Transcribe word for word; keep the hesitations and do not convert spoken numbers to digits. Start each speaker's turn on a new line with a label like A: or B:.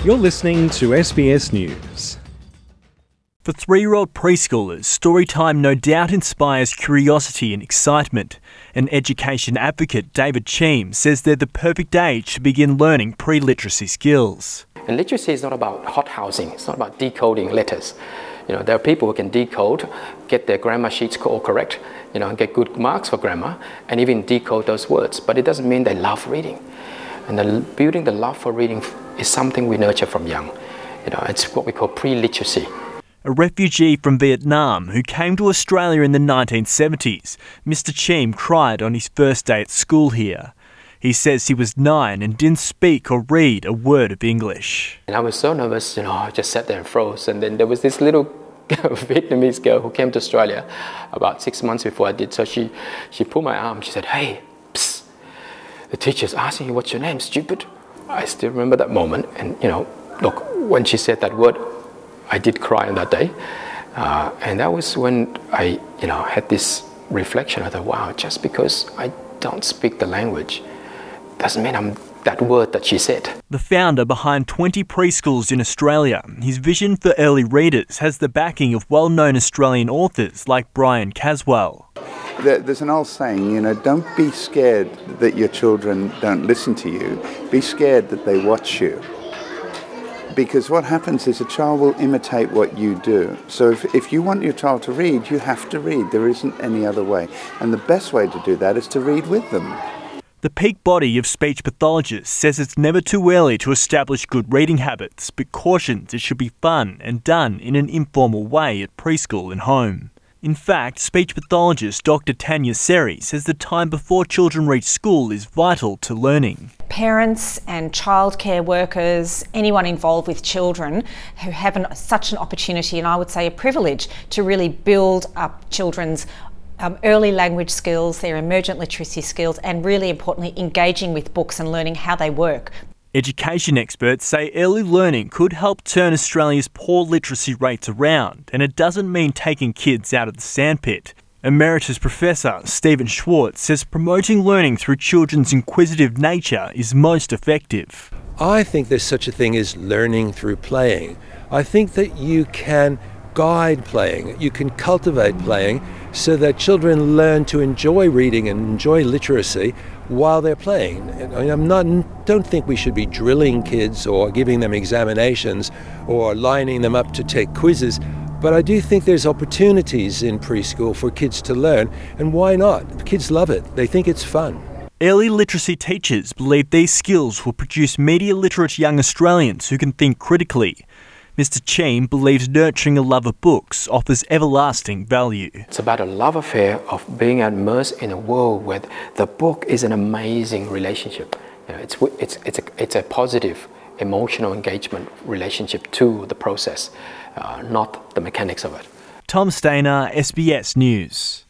A: You're listening to S B S News.
B: For three-year-old preschoolers, storytime no doubt inspires curiosity and excitement. An education advocate, David Cheam, says they're the perfect age to begin learning pre-literacy skills.
C: And literacy is not about hothousing, it's not about decoding letters. You know, there are people who can decode, get their grammar sheets all correct, you know, and get good marks for grammar, and even decode those words. But it doesn't mean they love reading. And the, building the love for reading is something we nurture from young. You know, it's what we call pre-literacy.
B: A refugee from Vietnam who came to Australia in the nineteen seventies, Mister Cheam cried on his first day at school here. He says he was nine and didn't speak or read a word of English.
C: And I was so nervous, you know, I just sat there and froze. And then there was this little Vietnamese girl who came to Australia about six months before I did. So she, she pulled my arm, she said, "Hey, psst, the teacher's asking you what's your name, stupid." I still remember that moment. And, you know, look, when she said that word, I did cry on that day. Uh, and that was when I, you know, had this reflection. I thought, wow, just because I don't speak the language doesn't mean I'm that word that she said.
B: The founder behind twenty preschools in Australia, his vision for early readers has the backing of well-known Australian authors like Brian Caswell.
D: There's an old saying, you know, don't be scared that your children don't listen to you. Be scared that they watch you. Because what happens is a child will imitate what you do. So if, if you want your child to read, you have to read. There isn't any other way. And the best way to do that is to read with them.
B: The peak body of speech pathologists says it's never too early to establish good reading habits, but cautions it should be fun and done in an informal way at preschool and home. In fact, speech pathologist Doctor Tanya Seri says the time before children reach school is vital to learning.
E: Parents and childcare workers, anyone involved with children who have an, such an opportunity, and I would say a privilege, to really build up children's um, early language skills, their emergent literacy skills, and really importantly, engaging with books and learning how they work.
B: Education experts say early learning could help turn Australia's poor literacy rates around, and it doesn't mean taking kids out of the sandpit. Emeritus Professor Stephen Schwartz says promoting learning through children's inquisitive nature is most effective.
F: I think there's such a thing as learning through playing. I think that you can guide playing, you can cultivate playing so that children learn to enjoy reading and enjoy literacy while they're playing. I mean, I'm not, don't think we should be drilling kids or giving them examinations or lining them up to take quizzes, but I do think there's opportunities in preschool for kids to learn, and why not? Kids love it. They think it's fun.
B: Early literacy teachers believe these skills will produce media literate young Australians who can think critically. Mister Cheam believes nurturing a love of books offers everlasting value.
C: It's about a love affair of being immersed in a world where the book is an amazing relationship. You know, it's, it's, it's, a, it's a positive emotional engagement relationship to the process, uh, not the mechanics of it.
B: Tom Stainer, S B S News.